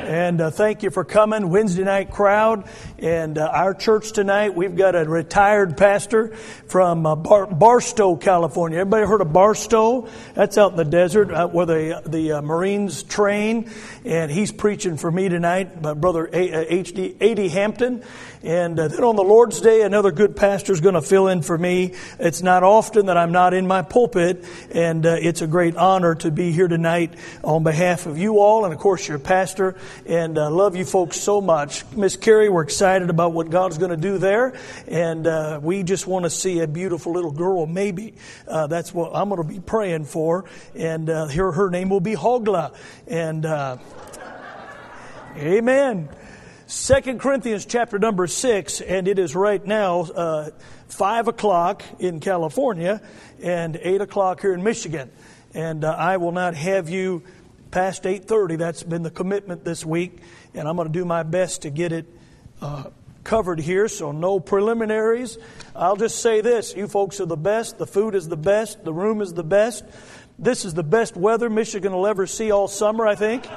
And thank you for coming, Wednesday night crowd. And our church tonight, we've got a retired pastor from Barstow, California. Everybody heard of Barstow? That's out in the desert where the Marines train. And he's preaching for me tonight, my brother A.D. Hampton. And then on the Lord's Day, another good pastor is going to fill in for me. It's not often that I'm not in my pulpit, and it's a great honor to be here tonight on behalf of you all, and of course your pastor, and love you folks so much. Miss Carrie, we're excited about what God's going to do there, and we just want to see a beautiful little girl, maybe. That's what I'm going to be praying for, and her name will be Hogla, and amen. 2 Corinthians chapter number 6, and it is right now 5 o'clock in California and 8 o'clock here in Michigan. And I will not have you past 8:30. That's been the commitment this week, and I'm going to do my best to get it covered here, so no preliminaries. I'll just say this, you folks are the best, the food is the best, the room is the best. This is the best weather Michigan will ever see all summer, I think.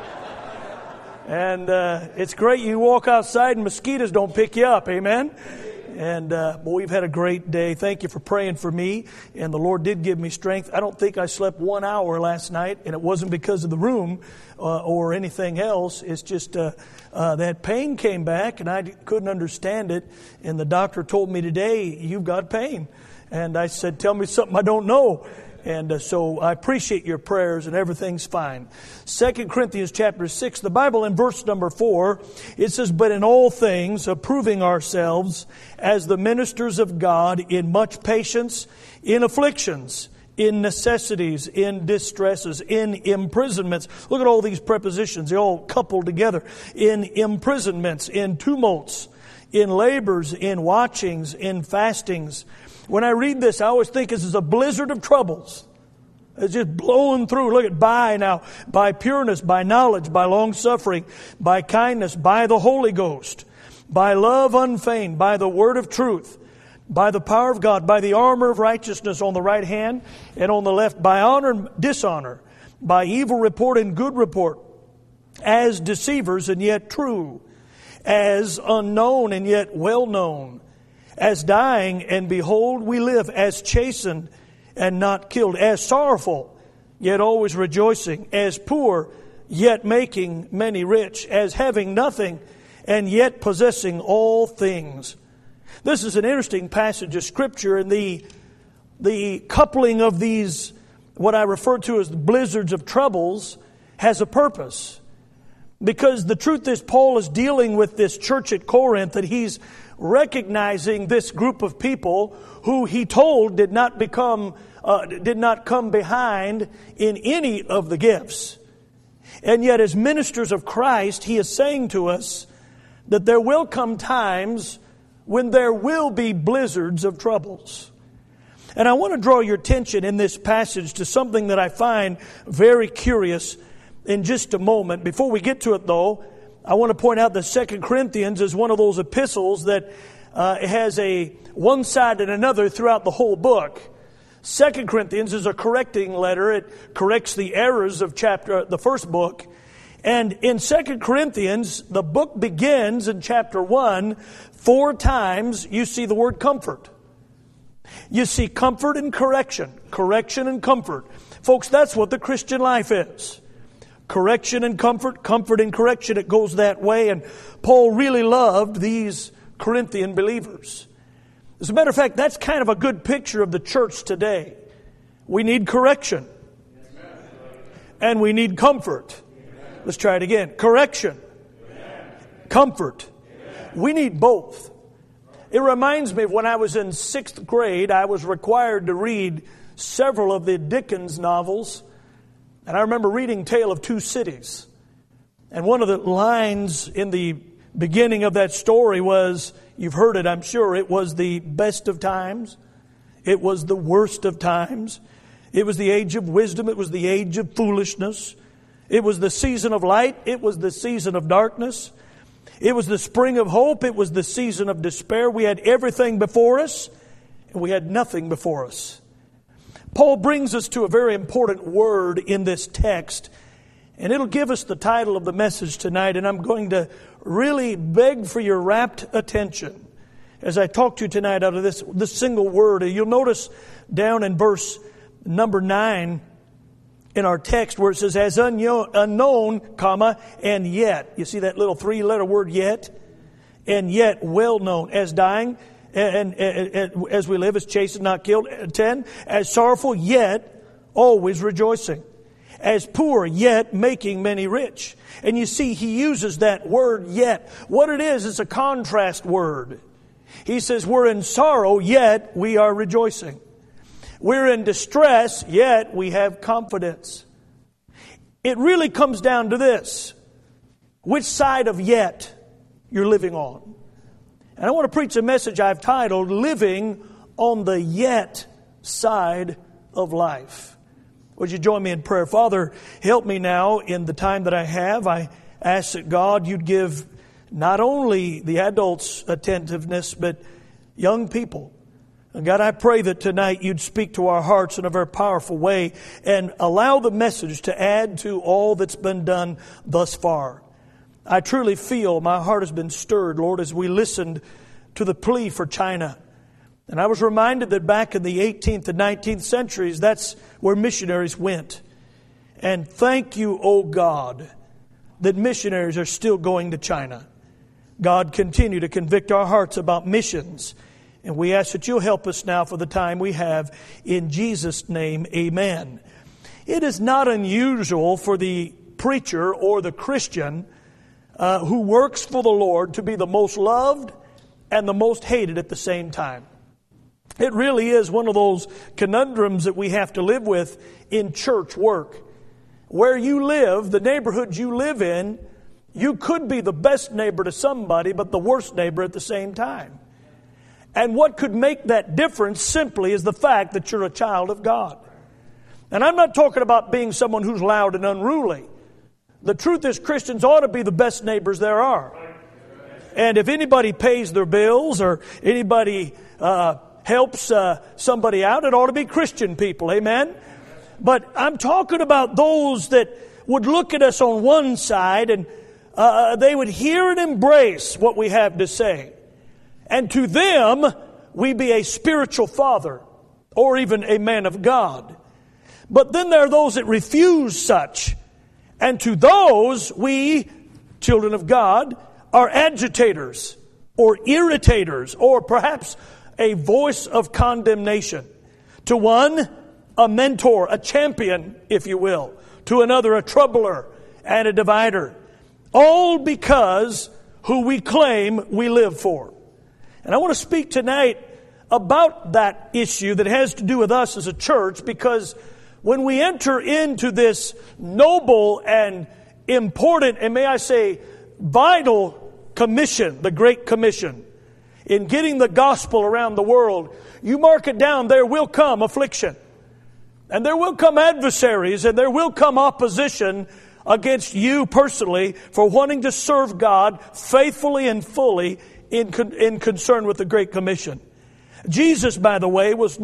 And it's great you walk outside and mosquitoes don't pick you up, amen? And we've had a great day. Thank you for praying for me. And the Lord did give me strength. I don't think I slept 1 hour last night, and it wasn't because of the room or anything else. It's just that pain came back, and I couldn't understand it. And the doctor told me today, you've got pain. And I said, tell me something I don't know. And so I appreciate your prayers, and everything's fine. 2 Corinthians chapter 6, the Bible in verse number 4, it says, but in all things, approving ourselves as the ministers of God in much patience, in afflictions, in necessities, in distresses, in imprisonments. Look at all these prepositions. They all couple together. In imprisonments, in tumults, in labors, in watchings, in fastings. When I read this, I always think this is a blizzard of troubles. It's just blowing through. Look at by now. By pureness, by knowledge, by long-suffering, by kindness, by the Holy Ghost, by love unfeigned, by the word of truth, by the power of God, by the armor of righteousness on the right hand and on the left, by honor and dishonor, by evil report and good report, as deceivers and yet true, as unknown and yet well known, as dying, and behold, we live, as chastened and not killed, as sorrowful, yet always rejoicing, as poor, yet making many rich, as having nothing, and yet possessing all things. This is an interesting passage of Scripture, and the coupling of these, what I refer to as the blizzards of troubles, has a purpose. Because the truth is, Paul is dealing with this church at Corinth, that he's recognizing this group of people who he told did not come behind in any of the gifts. And yet as ministers of Christ, he is saying to us that there will come times when there will be blizzards of troubles. And I want to draw your attention in this passage to something that I find very curious in just a moment. Before we get to it though, I want to point out that 2 Corinthians is one of those epistles that has a one side and another throughout the whole book. 2 Corinthians is a correcting letter. It corrects the errors of the first book. And in 2 Corinthians, the book begins in chapter 1. 4 times you see the word comfort. You see comfort and correction. Correction and comfort. Folks, that's what the Christian life is. Correction and comfort, comfort and correction. It goes that way. And Paul really loved these Corinthian believers. As a matter of fact, that's kind of a good picture of the church today. We need correction. And we need comfort. Let's try it again. Correction. Comfort. We need both. It reminds me of when I was in 6th grade, I was required to read several of the Dickens novels. And I remember reading Tale of Two Cities. And one of the lines in the beginning of that story was, you've heard it, I'm sure, it was the best of times. It was the worst of times. It was the age of wisdom. It was the age of foolishness. It was the season of light. It was the season of darkness. It was the spring of hope. It was the season of despair. We had everything before us, and we had nothing before us. Paul brings us to a very important word in this text, And it'll give us the title of the message tonight, and I'm going to really beg for your rapt attention as I talk to you tonight out of this single word. You'll notice down in verse number 9 in our text where it says, as unknown, comma, and yet. You see that little 3-letter word, yet? And yet well known, as dying, and as we live, as chastened, not killed. 10, as sorrowful, yet always rejoicing. As poor, yet making many rich. And you see, he uses that word yet. What it is, it's a contrast word. He says, we're in sorrow, yet we are rejoicing. We're in distress, yet we have confidence. It really comes down to this. Which side of yet you're living on. And I want to preach a message I've titled, Living on the Yet Side of Life. Would you join me in prayer? Father, help me now in the time that I have. I ask that God, you'd give not only the adults attentiveness, but young people. And God, I pray that tonight you'd speak to our hearts in a very powerful way and allow the message to add to all that's been done thus far. I truly feel my heart has been stirred, Lord, as we listened to the plea for China. And I was reminded that back in the 18th and 19th centuries, that's where missionaries went. And thank you, oh God, that missionaries are still going to China. God, continue to convict our hearts about missions. And we ask that you'll help us now for the time we have. In Jesus' name, amen. It is not unusual for the preacher or the Christian who works for the Lord to be the most loved and the most hated at the same time. It really is one of those conundrums that we have to live with in church work. Where you live, the neighborhood you live in, you could be the best neighbor to somebody, but the worst neighbor at the same time. And what could make that difference simply is the fact that you're a child of God. And I'm not talking about being someone who's loud and unruly. The truth is, Christians ought to be the best neighbors there are. And if anybody pays their bills or anybody helps somebody out, it ought to be Christian people. Amen? But I'm talking about those that would look at us on one side and they would hear and embrace what we have to say. And to them, we be a spiritual father or even a man of God. But then there are those that refuse such. And to those, we, children of God, are agitators or irritators or perhaps a voice of condemnation. To one, a mentor, a champion, if you will. To another, a troubler and a divider. All because who we claim we live for. And I want to speak tonight about that issue that has to do with us as a church, because when we enter into this noble and important, and may I say, vital commission, the Great Commission, in getting the gospel around the world, you mark it down, there will come affliction. And there will come adversaries, and there will come opposition against you personally for wanting to serve God faithfully and fully in concern with the Great Commission. Jesus, by the way, was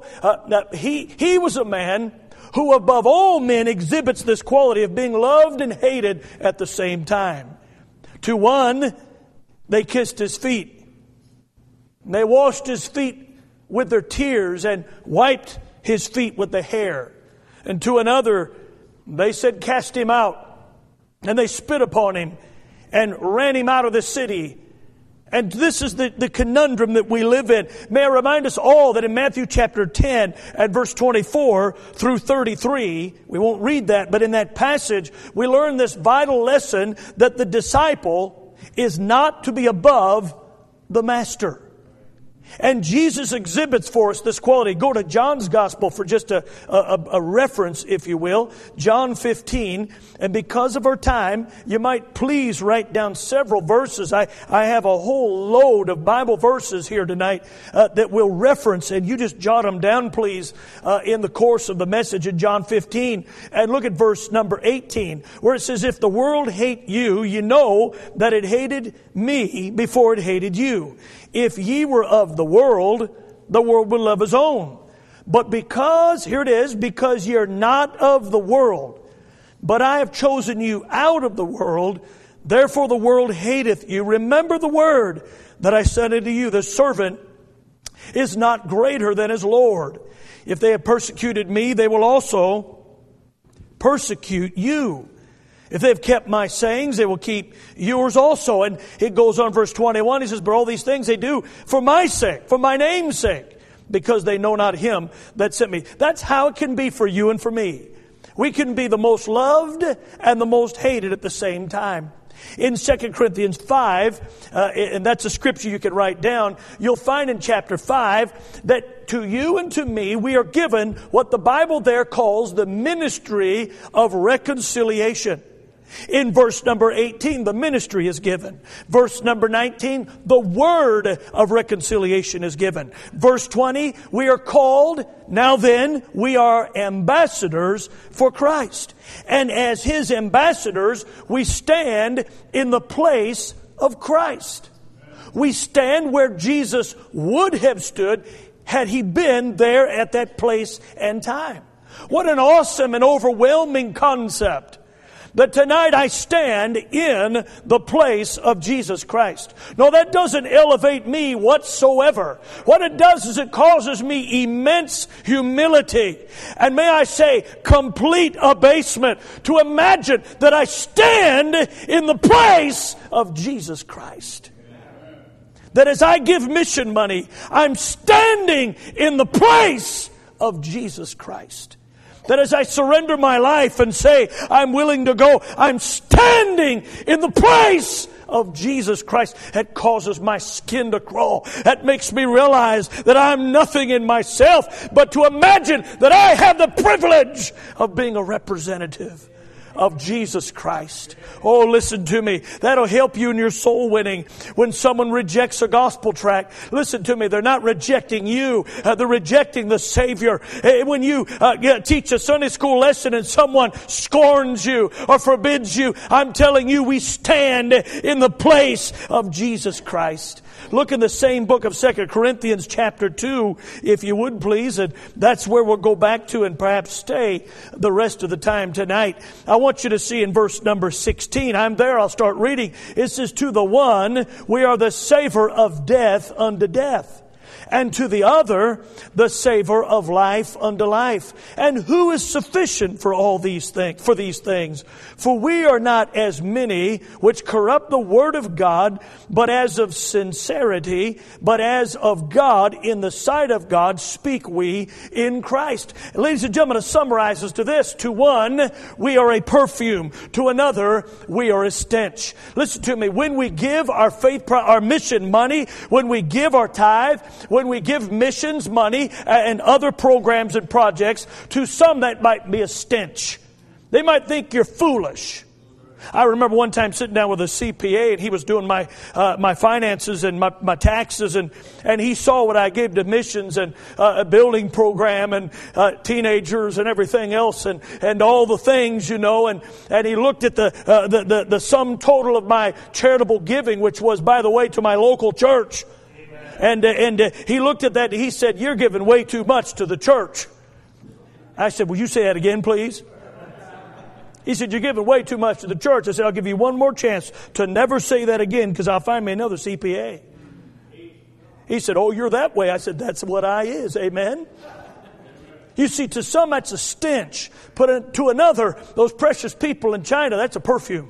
he was a man who above all men exhibits this quality of being loved and hated at the same time. To one, they kissed his feet. They washed his feet with their tears and wiped his feet with the hair. And to another, they said, cast him out. And they spit upon him and ran him out of the city. And this is the conundrum that we live in. May I remind us all that in Matthew chapter 10 and verse 24 through 33, we won't read that, but in that passage, we learn this vital lesson that the disciple is not to be above the master. And Jesus exhibits for us this quality. Go to John's Gospel for just a reference, if you will. John 15. And because of our time, you might please write down several verses. I have a whole load of Bible verses here tonight that we'll reference. And you just jot them down, please, in the course of the message in John 15. And look at verse number 18, where it says, if the world hate you, you know that it hated me before it hated you. If ye were of the world would love his own. But because, here it is, because you're not of the world, But I have chosen you out of the world, therefore the world hateth you. Remember the word that I said unto you, the servant is not greater than his Lord. If they have persecuted me, they will also persecute you. If they have kept my sayings, they will keep yours also. And it goes on, verse 21, he says, but all these things they do for my sake, for my name's sake, because they know not him that sent me. That's how it can be for you and for me. We can be the most loved and the most hated at the same time. In 2 Corinthians 5, and that's a scripture you can write down, you'll find in chapter 5 that to you and to me, we are given what the Bible there calls the ministry of reconciliation. In verse number 18, the ministry is given. Verse number 19, the word of reconciliation is given. Verse 20, we are called, now then, we are ambassadors for Christ. And as His ambassadors, we stand in the place of Christ. We stand where Jesus would have stood had He been there at that place and time. What an awesome and overwhelming concept. That tonight I stand in the place of Jesus Christ. No, that doesn't elevate me whatsoever. What it does is it causes me immense humility. And may I say, complete abasement to imagine that I stand in the place of Jesus Christ. That as I give mission money, I'm standing in the place of Jesus Christ. That as I surrender my life and say, I'm willing to go, I'm standing in the place of Jesus Christ. That causes my skin to crawl. That makes me realize that I'm nothing in myself, but to imagine that I have the privilege of being a representative of Jesus Christ. Oh, listen to me. That'll help you in your soul winning. When someone rejects a gospel tract, listen to me. They're not rejecting you. They're rejecting the Savior. When you teach a Sunday school lesson and someone scorns you or forbids you, I'm telling you, we stand in the place of Jesus Christ. Look in the same book of 2 Corinthians chapter 2, if you would please. And that's where we'll go back to and perhaps stay the rest of the time tonight. I want you to see in verse number 16. I'm there. I'll start reading. It says, to the one, we are the savor of death unto death. And to the other, the savor of life unto life. And who is sufficient for all these things? For these things, for we are not as many which corrupt the word of God, but as of sincerity, but as of God, in the sight of God, speak we in Christ. Ladies and gentlemen, it summarizes to this: to one, we are a perfume; to another, we are a stench. Listen to me. When we give our faith, our mission money, when we give our tithe, when we give missions money and other programs and projects, to some that might be a stench. They might think you're foolish. I remember one time sitting down with a CPA, and he was doing my finances and my taxes, and he saw what I gave to missions and a building program and teenagers and everything else and all the things, you know, and he looked at the sum total of my charitable giving, which was, by the way, to my local church. And he looked at that and he said, you're giving way too much to the church. I said, will you say that again, please? He said, you're giving way too much to the church. I said, I'll give you one more chance to never say that again, because I'll find me another CPA. He said, oh, you're that way. I said, that's what I is. Amen. You see, to some that's a stench. But to another, those precious people in China, that's a perfume.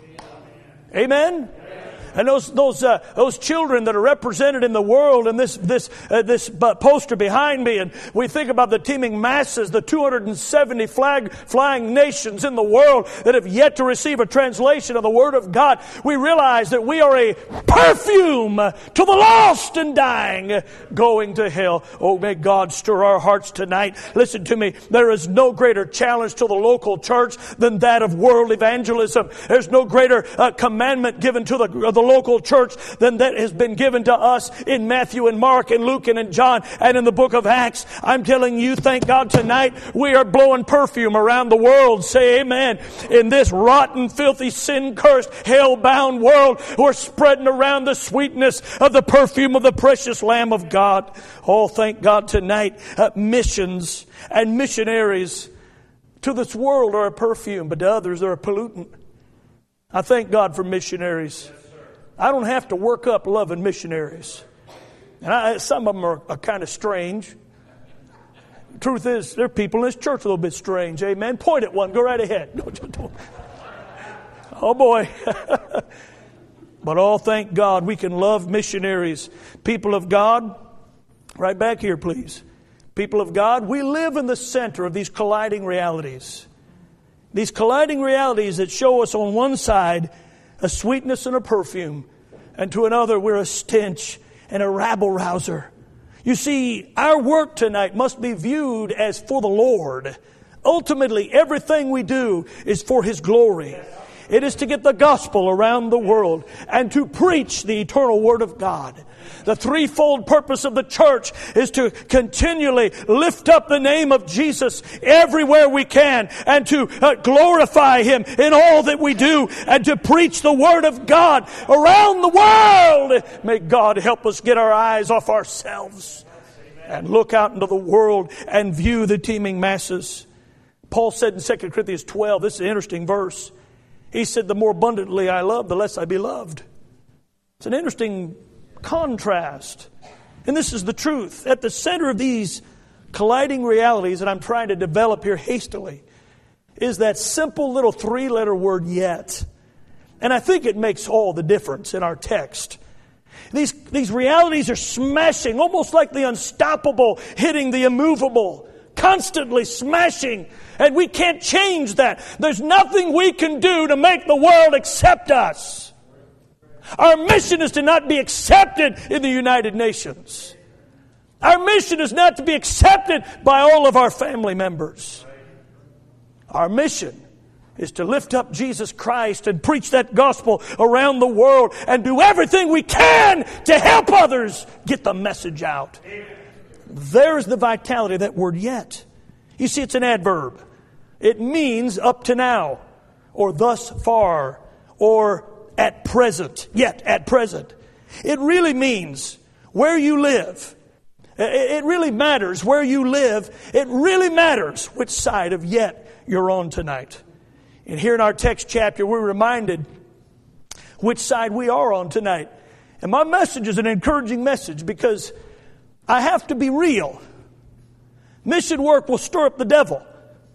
Amen. And those children that are represented in the world, and this poster behind me, and we think about the teeming masses, the 270 flying nations in the world that have yet to receive a translation of the Word of God. We realize that we are a perfume to the lost and dying, going to hell. Oh, may God stir our hearts tonight. Listen to me. There is no greater challenge to the local church than that of world evangelism. There's no greater commandment given to the local church than that has been given to us in Matthew and Mark and Luke and in John and in the book of Acts. I'm telling you, thank God tonight we are blowing perfume around the world. Say amen. In this rotten, filthy, sin-cursed, hell-bound world, we're spreading around the sweetness of the perfume of the precious Lamb of God. Oh, thank God tonight. Missions and missionaries to this world are a perfume, but to others are a pollutant. I thank God for missionaries. I don't have to work up loving missionaries. And some of them are kind of strange. Truth is, there are people in this church a little bit strange. Amen. Point at one. Go right ahead. Don't. Oh, boy. But oh, thank God we can love missionaries. People of God, right back here, please. People of God, we live in the center of these colliding realities. These colliding realities that show us on one side a sweetness and a perfume, and to another we're a stench and a rabble-rouser. You see, our work tonight must be viewed as for the Lord. Ultimately, everything we do is for His glory. It is to get the gospel around the world and to preach the eternal Word of God. The threefold purpose of the church is to continually lift up the name of Jesus everywhere we can and to glorify Him in all that we do and to preach the Word of God around the world. May God help us get our eyes off ourselves and look out into the world and view the teeming masses. Paul said in 2 Corinthians 12, this is an interesting verse. He said, the more abundantly I love, the less I be loved. It's an interesting contrast. And this is the truth. At the center of these colliding realities that I'm trying to develop here hastily is that simple little three-letter word, yet. And I think it makes all the difference in our text. These realities are smashing, almost like the unstoppable hitting the immovable, constantly smashing. And we can't change that. There's nothing we can do to make the world accept us. Our mission is to not be accepted in the United Nations. Our mission is not to be accepted by all of our family members. Our mission is to lift up Jesus Christ and preach that gospel around the world and do everything we can to help others get the message out. There's the vitality of that word yet. You see, it's an adverb. It means up to now, or thus far, or at present, yet at present. It really means where you live. It really matters where you live. It really matters which side of yet you're on tonight. And here in our text chapter, we're reminded which side we are on tonight. And my message is an encouraging message because I have to be real. Mission work will stir up the devil.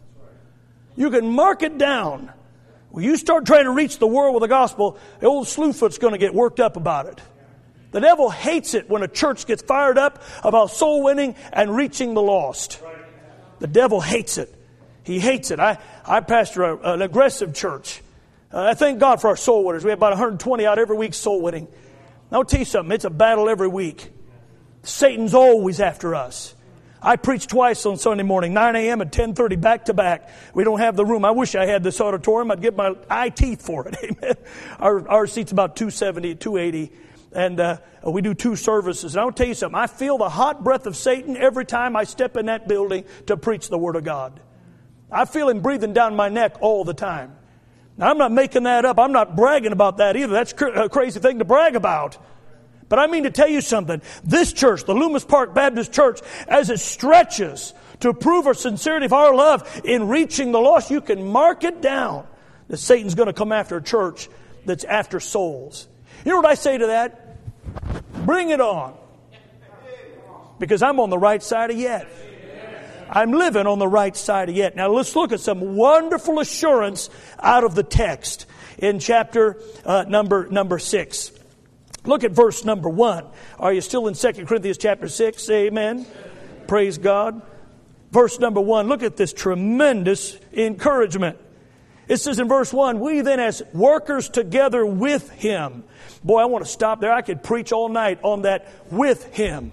You can mark it down. When you start trying to reach the world with the gospel, the old slewfoot's going to get worked up about it. The devil hates it when a church gets fired up about soul winning and reaching the lost. The devil hates it. He hates it. I pastor an aggressive church. I thank God for our soul winners. We have about 120 out every week soul winning. I'll tell you something. It's a battle every week. Satan's always after us. I preach twice on Sunday morning, 9 a.m. and 10:30 back to back. We don't have the room. I wish I had this auditorium. I'd get my eye teeth for it. Amen. Our seat's about 270, 280. And we do 2 services. And I'll tell you something. I feel the hot breath of Satan every time I step in that building to preach the Word of God. I feel him breathing down my neck all the time. Now, I'm not making that up. I'm not bragging about that either. That's a crazy thing to brag about. But I mean to tell you something. This church, the Loomis Park Baptist Church, as it stretches to prove our sincerity of our love in reaching the lost, you can mark it down that Satan's going to come after a church that's after souls. You know what I say to that? Bring it on. Because I'm on the right side of yet. I'm living on the right side of yet. Now let's look at some wonderful assurance out of the text in chapter number 6. Look at verse number 1. Are you still in 2 Corinthians chapter 6? Say amen. Praise God. Verse number 1. Look at this tremendous encouragement. It says in verse 1, we then as workers together with Him. Boy, I want to stop there. I could preach all night on that with Him.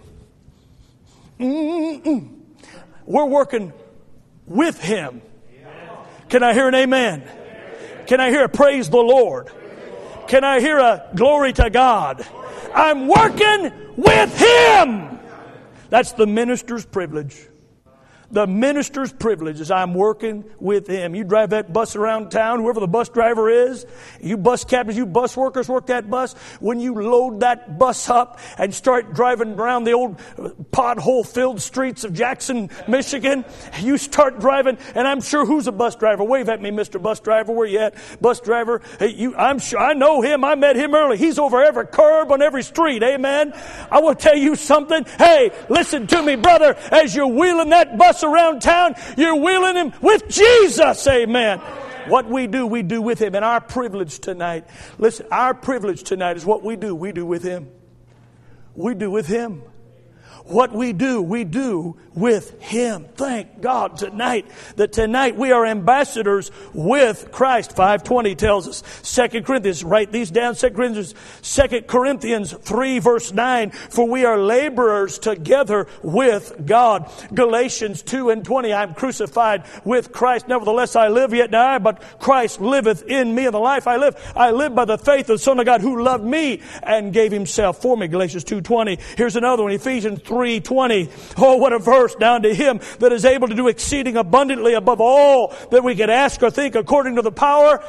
We're working with Him. Can I hear an amen? Can I hear a praise the Lord? Can I hear a glory to God? I'm working with Him. That's the minister's privilege. The minister's privilege is I'm working with him. You drive that bus around town, whoever the bus driver is, you bus captains, you bus workers work that bus. When you load that bus up and start driving around the old pothole-filled streets of Jackson, Michigan, you start driving, and I'm sure who's a bus driver? Wave at me, Mr. Bus Driver. Where you at? Bus driver. Hey, I'm sure I know him. I met him early. He's over every curb on every street. Amen. I will tell you something. Hey, listen to me, brother. As you're wheeling that bus around town, you're wheeling him with Jesus. Amen. What we do with him. And our privilege tonight, listen, our privilege tonight is what we do with him. We do with him. What we do with him. Thank God tonight that tonight we are ambassadors with Christ. 5:20 tells us. 2 Corinthians, write these down. 2 Corinthians 3 verse 9. For we are laborers together with God. Galatians 2:20. I'm crucified with Christ. Nevertheless I live, yet not I, but Christ liveth in me. And the life I live by the faith of the Son of God who loved me and gave himself for me. Galatians 2:20. Here's another one. Ephesians 3:20. Oh, what a verse. Down to him that is able to do exceeding abundantly above all that we could ask or think according to the power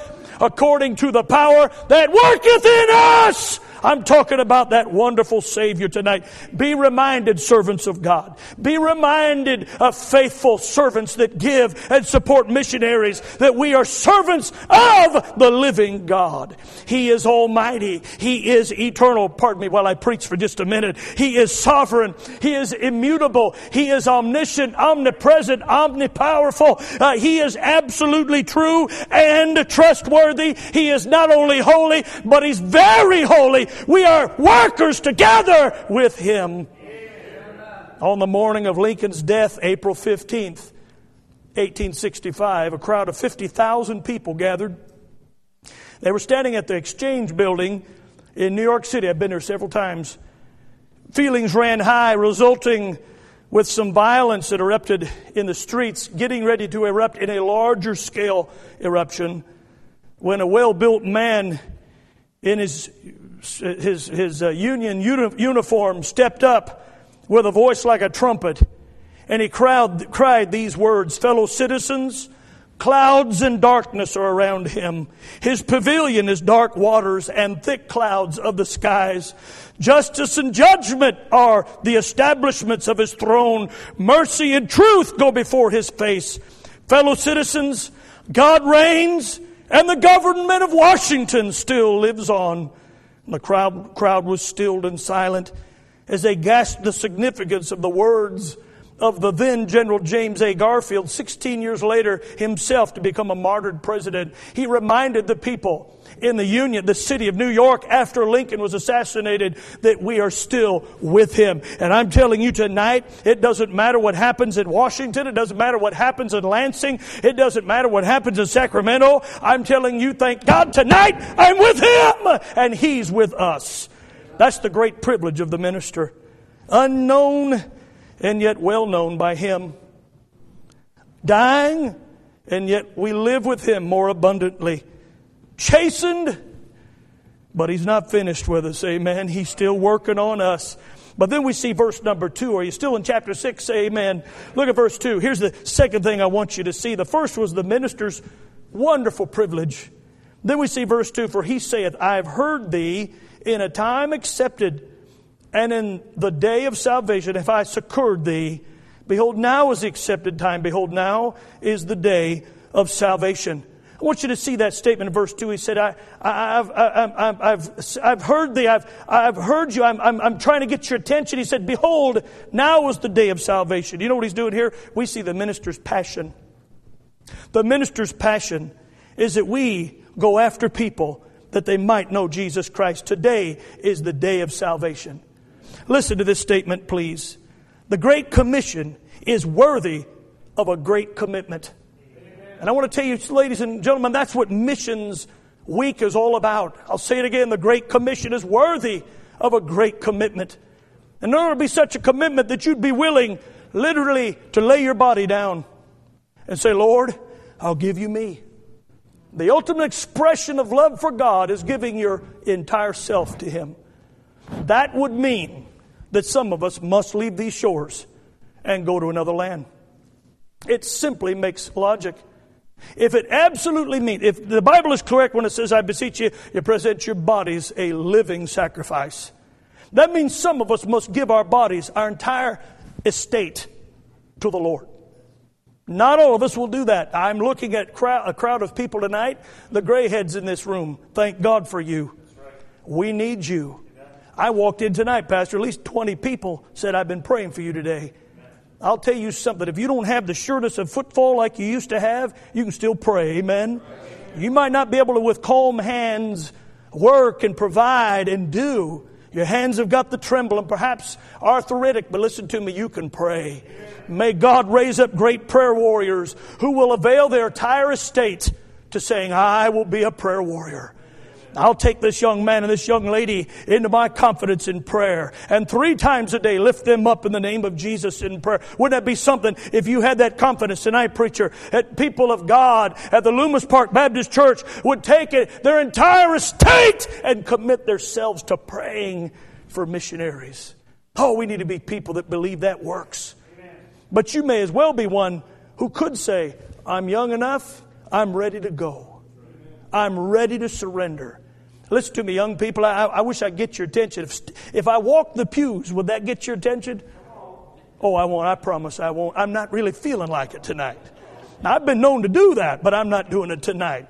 that worketh in us. I'm talking about that wonderful Savior tonight. Be reminded, servants of God. Be reminded of faithful servants that give and support missionaries, that we are servants of the living God. He is almighty. He is eternal. Pardon me while I preach for just a minute. He is sovereign. He is immutable. He is omniscient, omnipresent, omnipowerful. He is absolutely true and trustworthy. He is not only holy, but he's very holy. We are workers together with him. On the morning of Lincoln's death, April 15th, 1865, a crowd of 50,000 people gathered. They were standing at the Exchange Building in New York City. I've been there several times. Feelings ran high, resulting with some violence that erupted in the streets, getting ready to erupt in a larger scale eruption, when a well-built man in his Union uniform stepped up with a voice like a trumpet, and he cried these words, "Fellow citizens, clouds and darkness are around him. His pavilion is dark waters and thick clouds of the skies. Justice and judgment are the establishments of his throne. Mercy and truth go before his face. Fellow citizens, God reigns, and the government of Washington still lives on." The crowd was stilled and silent as they gasped the significance of the words of the then General James A. Garfield, 16 years later himself to become a martyred president. He reminded the people in the Union, the city of New York, after Lincoln was assassinated, that we are still with him. And I'm telling you tonight, it doesn't matter what happens in Washington. It doesn't matter what happens in Lansing. It doesn't matter what happens in Sacramento. I'm telling you, thank God tonight, I'm with him and he's with us. That's the great privilege of the minister. Unknown and yet well known by him. Dying, and yet we live with him more abundantly. Chastened, but he's not finished with us. Amen. He's still working on us. But then we see verse number 2. Are you still in chapter 6? Say amen. Look at verse 2. Here's the second thing I want you to see. The first was the minister's wonderful privilege. Then we see verse 2. For he saith, I have heard thee in a time accepted, and in the day of salvation have I succored thee. Behold, now is the accepted time. Behold, now is the day of salvation. I want you to see that statement in verse 2. He said, I've heard thee. I've heard you. I'm trying to get your attention. He said, behold, now is the day of salvation. You know what he's doing here? We see the minister's passion. The minister's passion is that we go after people that they might know Jesus Christ. Today is the day of salvation. Listen to this statement, please. The Great Commission is worthy of a great commitment. And I want to tell you, ladies and gentlemen, that's what Missions Week is all about. I'll say it again. The Great Commission is worthy of a great commitment. And in order to be such a commitment that you'd be willing literally to lay your body down and say, Lord, I'll give you me. The ultimate expression of love for God is giving your entire self to him. That would mean that some of us must leave these shores and go to another land. It simply makes logic. If it absolutely means, if the Bible is correct when it says, I beseech you, you present your bodies a living sacrifice. That means some of us must give our bodies, our entire estate, to the Lord. Not all of us will do that. I'm looking at a crowd of people tonight, the gray heads in this room. Thank God for you. We need you. I walked in tonight, Pastor, at least 20 people said, I've been praying for you today. I'll tell you something. If you don't have the sureness of footfall like you used to have, you can still pray. Amen. You might not be able to, with calm hands, work and provide and do. Your hands have got the tremble and perhaps arthritic, but listen to me, you can pray. May God raise up great prayer warriors who will avail their entire estate to saying, I will be a prayer warrior. I'll take this young man and this young lady into my confidence in prayer. And 3 times a day, lift them up in the name of Jesus in prayer. Wouldn't that be something if you had that confidence tonight, preacher? That people of God at the Loomis Park Baptist Church would take their entire estate and commit themselves to praying for missionaries. Oh, we need to be people that believe that works. Amen. But you may as well be one who could say, I'm young enough, I'm ready to go. I'm ready to surrender. Listen to me, young people. I wish I'd get your attention. If I walk the pews, would that get your attention? Oh, I won't. I promise I won't. I'm not really feeling like it tonight. Now, I've been known to do that, but I'm not doing it tonight.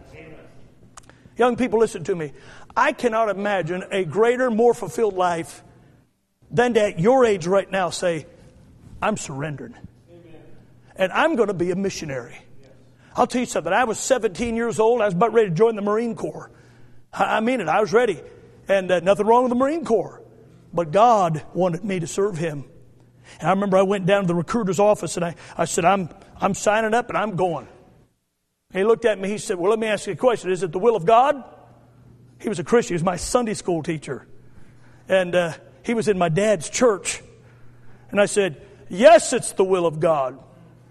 Young people, listen to me. I cannot imagine a greater, more fulfilled life than to, at your age right now, say, I'm surrendered. And I'm going to be a missionary. I'll tell you something. I was 17 years old. I was about ready to join the Marine Corps. I mean it. I was ready. And nothing wrong with the Marine Corps. But God wanted me to serve Him. And I remember I went down to the recruiter's office and I said, I'm signing up and I'm going. And he looked at me. He said, well, let me ask you a question. Is it the will of God? He was a Christian. He was my Sunday school teacher. And he was in my dad's church. And I said, yes, it's the will of God.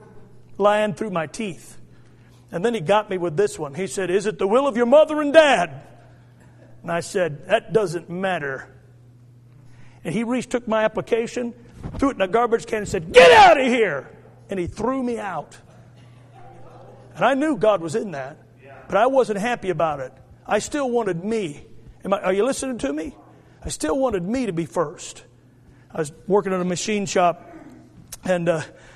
Lying through my teeth. And then he got me with this one. He said, is it the will of your mother and dad? And I said, that doesn't matter. And he took my application, threw it in a garbage can and said, get out of here. And he threw me out. And I knew God was in that, but I wasn't happy about it. I still wanted me. Are you listening to me? I still wanted me to be first. I was working in a machine shop, and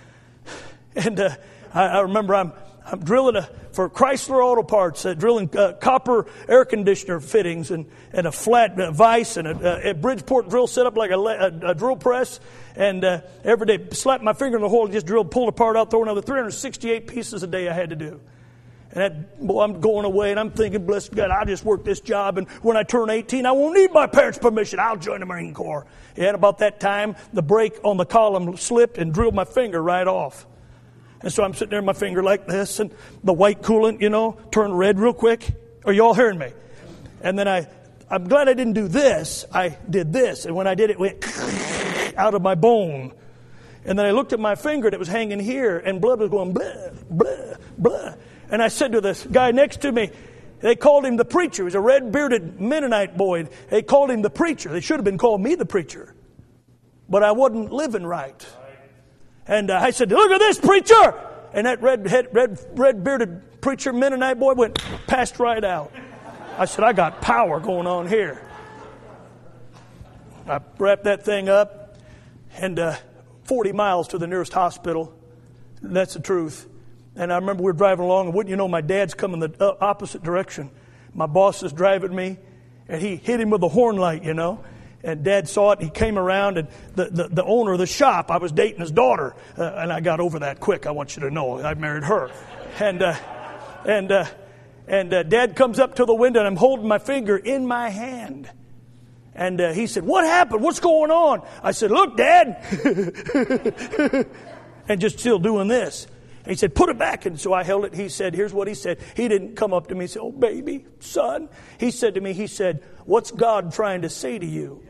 I remember I'm drilling for Chrysler Auto Parts, drilling copper air conditioner fittings and a flat vise and a Bridgeport drill set up like a drill press. And every day, slap my finger in the hole and just drill, pull it apart out, throw another 368 pieces a day I had to do. And I'm going away and I'm thinking, bless God, I'll just work this job. And when I turn 18, I won't need my parents' permission. I'll join the Marine Corps. And about that time, the brake on the column slipped and drilled my finger right off. And so I'm sitting there, my finger like this, and the white coolant, turned red real quick. Are you all hearing me? And then I'm glad I didn't do this. I did this. And when I did it, went out of my bone. And then I looked at my finger, and it was hanging here, and blood was going blah, blah, blah. And I said to this guy next to me, they called him the preacher. He was a red-bearded Mennonite boy. They called him the preacher. They should have been calling me the preacher. But I wasn't living right. And I said, look at this, preacher! And that red-bearded preacher, Mennonite boy, passed right out. I said, I got power going on here. I wrapped that thing up, and 40 miles to the nearest hospital. And that's the truth. And I remember we were driving along, and wouldn't you know, my dad's coming the opposite direction. My boss is driving me, and he hit him with a horn light, And Dad saw it. He came around, and the owner of the shop, I was dating his daughter, and I got over that quick. I want you to know, I married her, and Dad comes up to the window, and I'm holding my finger in my hand, and he said, "What happened? What's going on?" I said, "Look, Dad," and just still doing this. And he said, "Put it back." And so I held it. He said, here's what he said. He didn't come up to me and say, "Oh, baby, son." He said to me, "What's God trying to say to you?"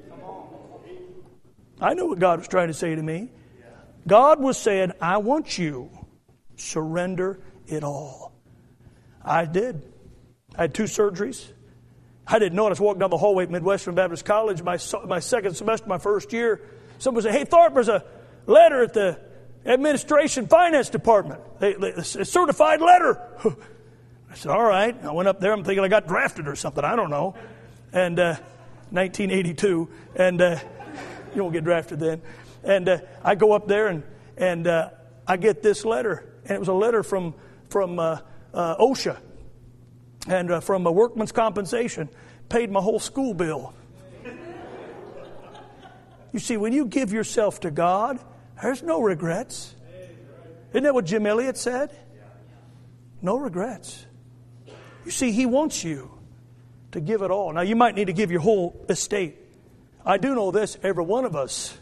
I knew what God was trying to say to me. God was saying, I want you. Surrender it all. I did. I had 2 surgeries. I didn't know it. I was walking down the hallway at Midwestern Baptist College, my second semester, my first year. Someone said, "Hey, Thorpe, there's a letter at the Administration, finance department. A certified letter. I said, all right. I went up there. I'm thinking I got drafted or something. I don't know. And 1982. And you don't get drafted then. And I go up there and I get this letter. And it was a letter from OSHA and from a workman's compensation. Paid my whole school bill. You see, when you give yourself to God, there's no regrets. Isn't that what Jim Elliott said? No regrets. You see, He wants you to give it all. Now, you might need to give your whole estate. I do know this, every one of us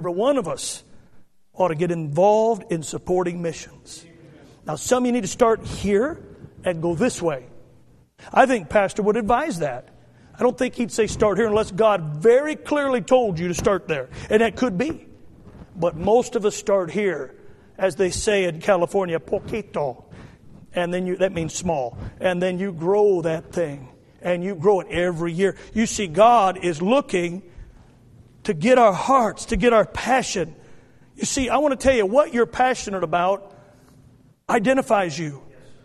ought to get involved in supporting missions. Now, some of you need to start here and go this way. I think Pastor would advise that. I don't think he'd say start here unless God very clearly told you to start there. And that could be. But most of us start here, as they say in California, poquito. And then that means small. And then you grow that thing. And you grow it every year. You see, God is looking to get our hearts, to get our passion. You see, I want to tell you, what you're passionate about identifies you.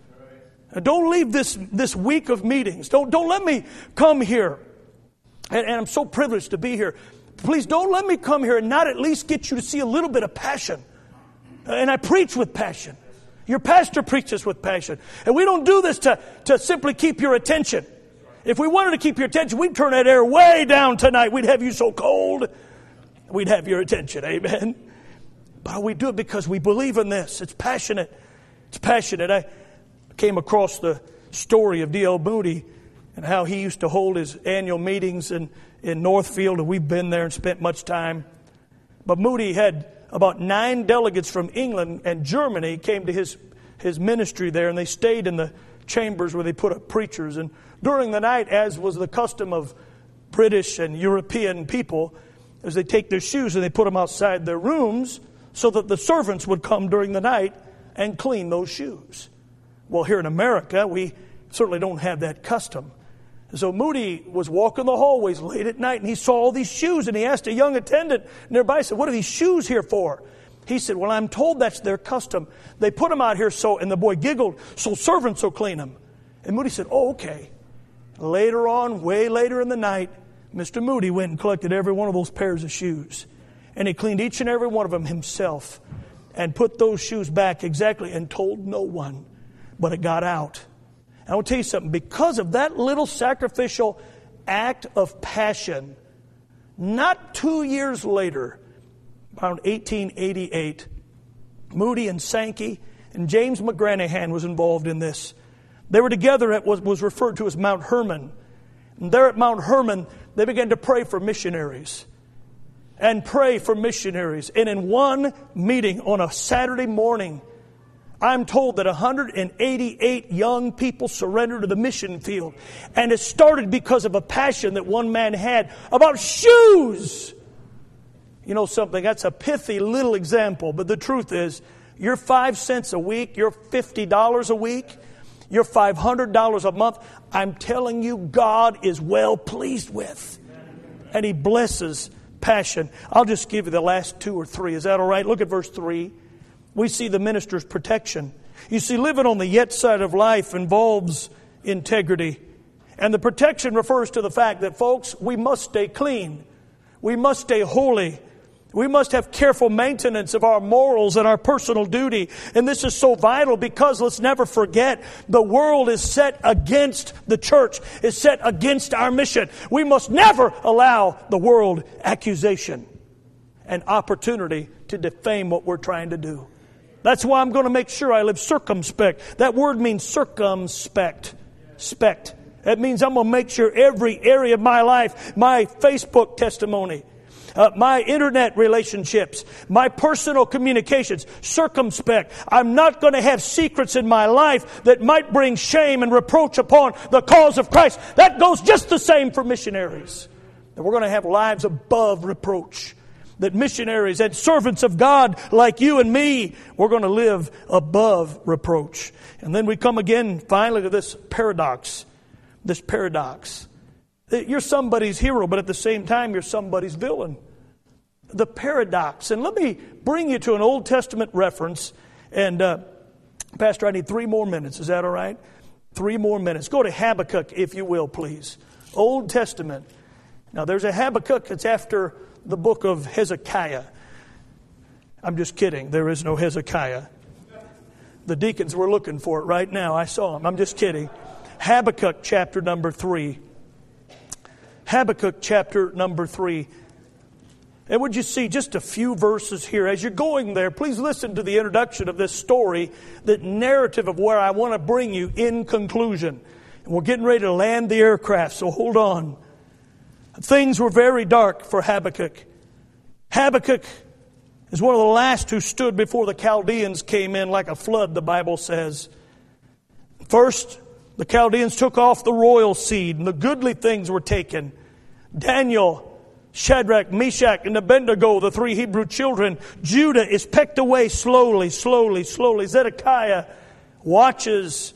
Don't leave this week of meetings. Don't let me come here. And I'm so privileged to be here. Please don't let me come here and not at least get you to see a little bit of passion. And I preach with passion. Your pastor preaches with passion. And we don't do this to simply keep your attention. If we wanted to keep your attention, we'd turn that air way down tonight. We'd have you so cold. We'd have your attention. Amen. But we do it because we believe in this. It's passionate. It's passionate. I came across the story of D.L. Moody and how he used to hold his annual meetings in Northfield, and we've been there and spent much time. But Moody had about 9 delegates from England and Germany came to his ministry there, and they stayed in the chambers where they put up preachers. And during the night, as was the custom of British and European people, as they take their shoes and they put them outside their rooms so that the servants would come during the night and clean those shoes. Well, here in America, we certainly don't have that custom. So Moody was walking the hallways late at night, and he saw all these shoes, and he asked a young attendant nearby, said, "What are these shoes here for?" He said, "Well, I'm told that's their custom. They put them out here so," and the boy giggled, "so servants will clean them." And Moody said, "Oh, okay." Later on, way later in the night, Mr. Moody went and collected every one of those pairs of shoes. And he cleaned each and every one of them himself and put those shoes back exactly and told no one. But it got out. And I will tell you something. Because of that little sacrificial act of passion, not 2 years later, around 1888, Moody and Sankey and James McGranahan was involved in this. They were together at what was referred to as Mount Hermon. And there at Mount Hermon, they began to pray for missionaries. And pray for missionaries. And in one meeting on a Saturday morning, I'm told that 188 young people surrendered to the mission field. And it started because of a passion that one man had about shoes. You know something, that's a pithy little example, but the truth is, you're 5 cents a week, you're $50 a week, you're $500 a month. I'm telling you, God is well pleased with. And He blesses passion. I'll just give you the last 2 or 3. Is that all right? Look at verse 3. We see the minister's protection. You see, living on the yet side of life involves integrity. And the protection refers to the fact that, folks, we must stay clean. We must stay holy. We must have careful maintenance of our morals and our personal duty. And this is so vital because, let's never forget, the world is set against the church, is set against our mission. We must never allow the world accusation and opportunity to defame what we're trying to do. That's why I'm going to make sure I live circumspect. That word means circumspect. Spect. That means I'm going to make sure every area of my life, my Facebook testimony, my internet relationships, my personal communications, circumspect. I'm not going to have secrets in my life that might bring shame and reproach upon the cause of Christ. That goes just the same for missionaries. That we're going to have lives above reproach. That missionaries and servants of God like you and me, we're going to live above reproach. And then we come again finally to this paradox. This paradox. You're somebody's hero, but at the same time, you're somebody's villain. the paradox. And let me bring you to an Old Testament reference. And Pastor, I need 3 more minutes. Is that all right? 3 more minutes. Go to Habakkuk, if you will, please. Old Testament. Now, there's a Habakkuk that's after the book of Hezekiah. I'm just kidding. There is no Hezekiah. The deacons were looking for it right now. I saw them. I'm just kidding. Habakkuk chapter number 3. Habakkuk chapter number 3. And would you see just a few verses here? As you're going there, please listen to the introduction of this story, the narrative of where I want to bring you in conclusion. And we're getting ready to land the aircraft, so hold on. Things were very dark for Habakkuk. Habakkuk is one of the last who stood before the Chaldeans came in like a flood, the Bible says. First, the Chaldeans took off the royal seed, and the goodly things were taken. Daniel, Shadrach, Meshach, and Abednego, the 3 Hebrew children. Judah is pecked away slowly. Zedekiah watches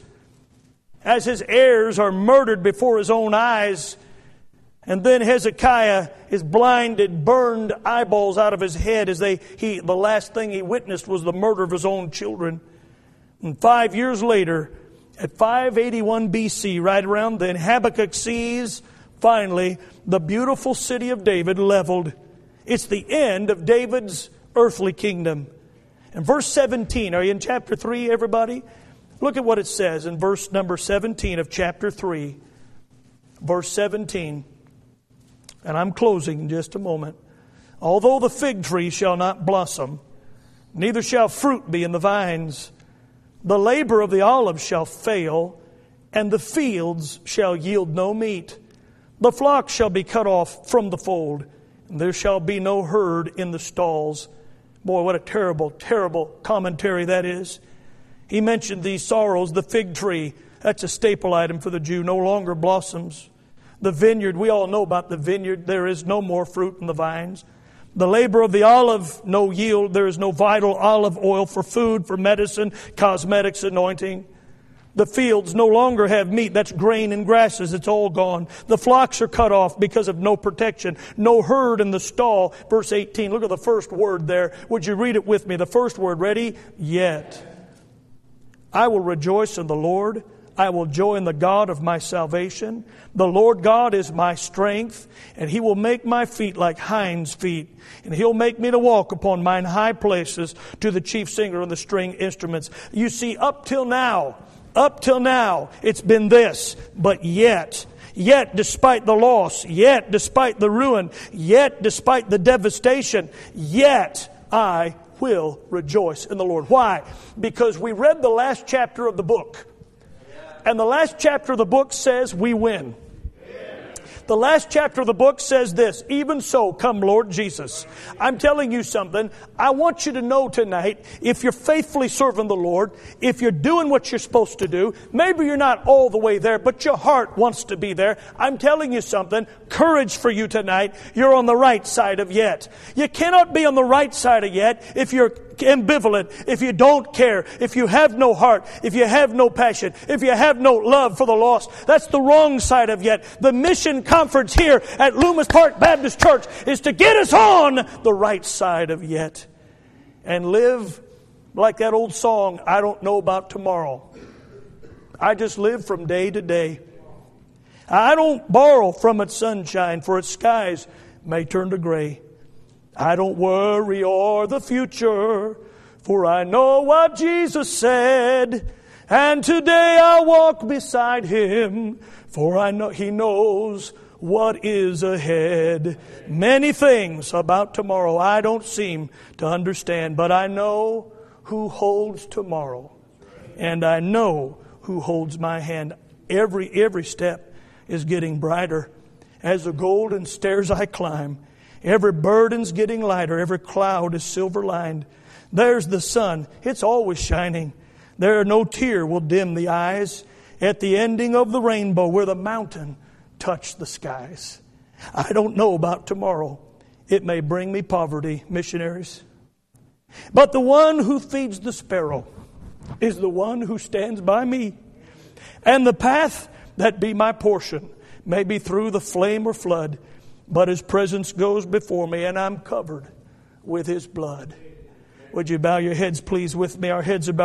as his heirs are murdered before his own eyes. And then Hezekiah is blinded, burned eyeballs out of his head as the last thing he witnessed was the murder of his own children. And 5 years later, at 581 BC, right around then, Habakkuk sees, finally, the beautiful city of David leveled. It's the end of David's earthly kingdom. And verse 17, are you in chapter 3, everybody? Look at what it says in verse number 17 of chapter 3. Verse 17. And I'm closing in just a moment. Although the fig tree shall not blossom, neither shall fruit be in the vines, the labor of the olive shall fail, and the fields shall yield no meat. The flock shall be cut off from the fold, and there shall be no herd in the stalls. Boy, what a terrible, terrible commentary that is. He mentioned these sorrows. The fig tree, that's a staple item for the Jew, no longer blossoms. The vineyard, we all know about the vineyard. There is no more fruit in the vines. The labor of the olive, no yield. There is no vital olive oil for food, for medicine, cosmetics, anointing. The fields no longer have meat. That's grain and grasses. It's all gone. The flocks are cut off because of no protection. No herd in the stall. Verse 18, look at the first word there. Would you read it with me? The first word, ready? Yet. I will rejoice in the Lord. I will joy in the God of my salvation. The Lord God is my strength, and He will make my feet like hinds' feet. And He'll make me to walk upon mine high places, to the chief singer and the string instruments. You see, up till now, it's been this. But yet, despite the loss, yet despite the ruin, yet despite the devastation, yet I will rejoice in the Lord. Why? Because we read the last chapter of the book. And the last chapter of the book says we win. The last chapter of the book says this, even so, come Lord Jesus. I'm telling you something. I want you to know tonight, if you're faithfully serving the Lord, if you're doing what you're supposed to do, maybe you're not all the way there, but your heart wants to be there. I'm telling you something, courage for you tonight. You're on the right side of yet. You cannot be on the right side of yet if you're ambivalent, if you don't care, if you have no heart, if you have no passion, if you have no love for the lost. That's the wrong side of yet. The mission conference here at Loomis Park Baptist Church is to get us on the right side of yet and live like that old song, I don't know about tomorrow. I just live from day to day. I don't borrow from its sunshine, for its skies may turn to gray. I don't worry o'er the future, for I know what Jesus said. And today I'll walk beside Him, for I know He knows what is ahead. Many things about tomorrow I don't seem to understand, but I know who holds tomorrow. And I know who holds my hand. Every step is getting brighter as the golden stairs I climb. Every burden's getting lighter. Every cloud is silver lined. There's the sun. It's always shining. There no tear will dim the eyes at the ending of the rainbow where the mountain touched the skies. I don't know about tomorrow. It may bring me poverty, missionaries. But the one who feeds the sparrow is the one who stands by me. And the path that be my portion may be through the flame or flood, but His presence goes before me, and I'm covered with His blood. Would you bow your heads, please, with me? Our heads are bowed.